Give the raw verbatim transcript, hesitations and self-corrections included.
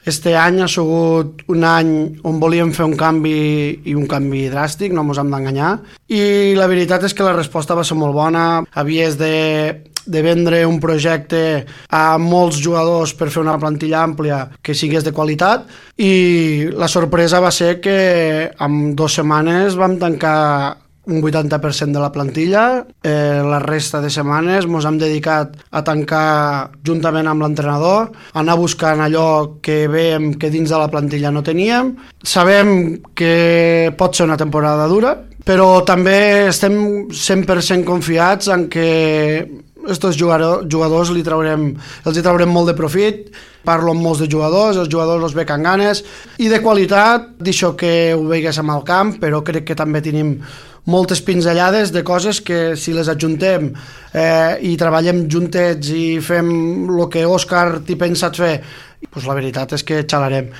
Este any ha sigut un any on volíem fer un canvi i un canvi dràstic, no ens hem d'enganyar, i la veritat és que la resposta va ser molt bona. Havies de, de vendre un projecte a molts jugadors per fer una plantilla àmplia que sigués de qualitat, i la sorpresa va ser que en dues setmanes vam tancar un vuitanta per cent de la plantilla. Eh, la resta de setmanes ens hem dedicat a tancar juntament amb l'entrenador, anar buscant allò que veiem que dins de la plantilla no teníem. Sabem que pot ser una temporada dura, però també estem cent per cent confiats en que estos jugadors li traurem, els hi traurem molt de profit. Parlo amb molts de jugadors, els jugadors els veig amb ganes i de qualitat, d'això que ho veigués amb el camp, però crec que també tenim moltes pinzellades de coses que si les adjuntem eh, i treballem juntets i fem el que Òscar t'hi pensat fer, doncs la veritat és que xalarem.